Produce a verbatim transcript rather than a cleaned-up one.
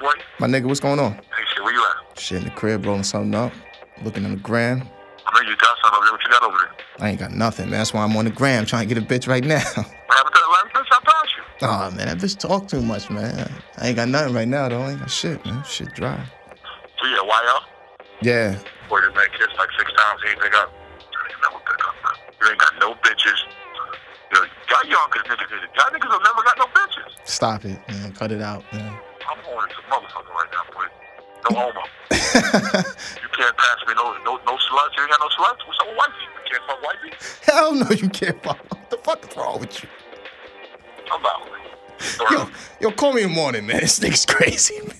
boy? My nigga, what's going on? Hey, shit, where you at? Shit, in the crib, rolling something up. Looking on the gram. I know you got something over there. What you got over there? I ain't got nothing, man. That's why I'm on the gram trying to get a bitch right now. What happened to the last bitch I passed you? Oh, man, that bitch talk too much, man. I ain't got nothing right now, though. I ain't got shit, man. Shit dry. So, yeah, Y L? Yeah. Boy, this man kissed like six times. He ain't pick up. You never pick up, man. You ain't got no bitches. Y'all young cause niggas, y'all niggas have never got no bitches. Stop it, man. Cut it out, man. I'm on to motherfucker right now, boy. No homo. You can't pass me no no no sluts. You ain't got no sluts. What's up with wifey? You can't fuck wifey? Hell no, you can't fuck. What the fuck is wrong with you? I'm about Yo, yo, call me in the morning, man. This nigga's crazy, man.